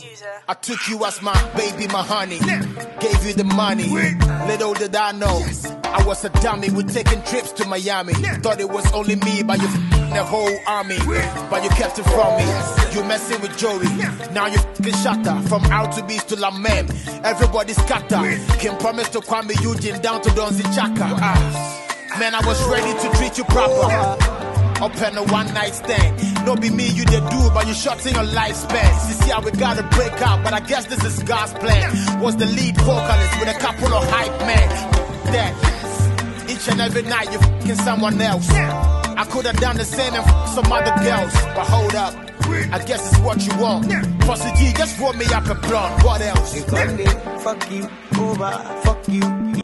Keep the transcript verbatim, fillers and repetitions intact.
user. I took you as my baby, my honey. Gave you the money. Little did I know, I was a dummy. We're taking trips to Miami. Thought it was only me, but you f***ing the whole army. But you kept it from me. You messing with Joey. Now you f***ing shatter. From out to beast to La Mem. Everybody scatter. Kim promised to Kwame Eugene down to Donzi Chaka. Ah. Man, I was ready to treat you proper. Up in a one night stand. No be me, you did do, but you short in your lifespan. You see how we gotta break up, but I guess this is God's plan. Was the lead vocalist with a couple of hype men. That each and every night you f***ing someone else. I could have done the same and f*** some other girls, but hold up, I guess it's what you want. Pussy G, just roll me up a blunt. What else? Fuck you, over, fuck you.